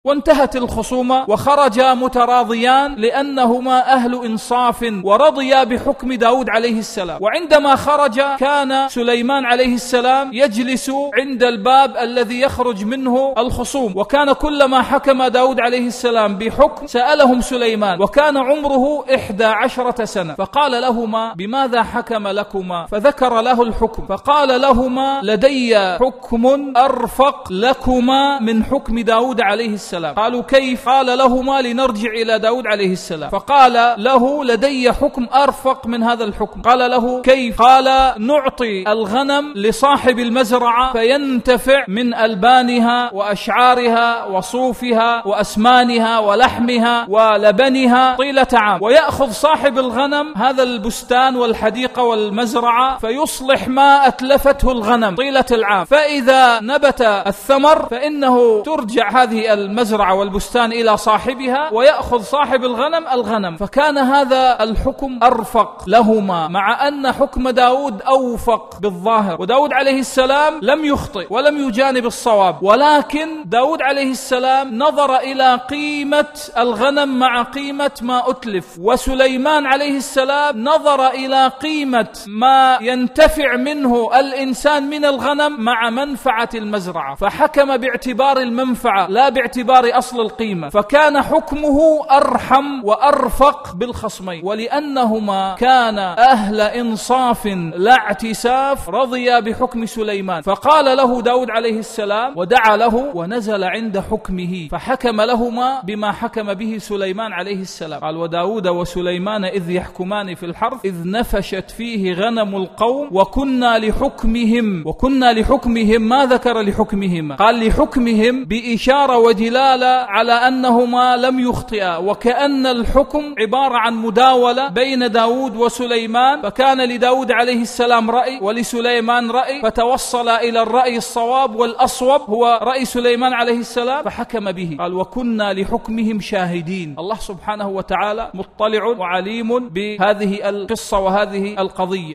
وانتهت الخصومة وخرجا متراضيان لأنهما أهل إنصاف ورضيا بحكم داود عليه السلام. وعندما خرج كان سليمان عليه السلام يجلس عند الباب الذي يخرج منه الخصوم، وكان كلما حكم داود عليه السلام بحكم سألهم سليمان، وكان عمره 11 سنة، فقال لهما: بماذا حكم لكما؟ فذكر له الحكم، فقال لهما: لدي حكم أرفق لكما من حكم داود عليه السلام. قالوا: كيف؟ قال لهما: لنرجع إلى داود عليه السلام. فقال له: لدي حكم أرفق من هذا الحكم. قال له: كيف؟ قال: نعطي الغنم لصاحب المزرعة فينتفع من ألبانها وأشعارها وصوفها وأسمانها ولحمها ولبنها طيلة عام، ويأخذ صاحب الغنم هذا البستان والحديقة والمزرعة فيصلح ما أتلفته الغنم طيلة العام، فإذا نبت الثمر فإنه ترجع هذه المزرعة والبستان إلى صاحبها ويأخذ صاحب الغنم. فكان هذا الحكم أرفق لهما، مع أن حكم داود أوفق بالظاهر، وداود عليه السلام لم يخطئ ولم يجانب الصواب، ولكن داود عليه السلام نظر إلى قيمة الغنم مع قيمة ما أتلف، وسليمان عليه السلام نظر إلى قيمة ما ينتفع منه الإنسان من الغنم مع منفعة المزرعة، فحكم باعتبار المنفعة لا باعتبار أصل القيمة، فكان حكمه أرحم وأرفق بالخصمين، ولأنهما كان أهل إنصاف لا اعتساف رضيا بحكم سليمان. فقال له داود عليه السلام ودعا له ونزل عند حكمه فحكم لهما بما حكم به سليمان عليه السلام. قال: وداود وسليمان إذ يحكمان في الحرث إذ نفشت فيه غنم القوم وكنا لحكمهم ما ذكر لحكمهم؟ قال لحكمهم بإشارة ودلالة على أنهما لم يخطئا، وكأن الحكم عبارة عن مداولة بين داود وسليمان، فكان لداود عليه السلام رأي ولسليمان رأي، فتوصل إلى الرأي الصواب والأصوب هو رأي سليمان عليه السلام فحكم به. قال: وكنا لحكمهم شاهدين. الله سبحانه وتعالى مطلع وعليم بهذه القصة وهذه القضية.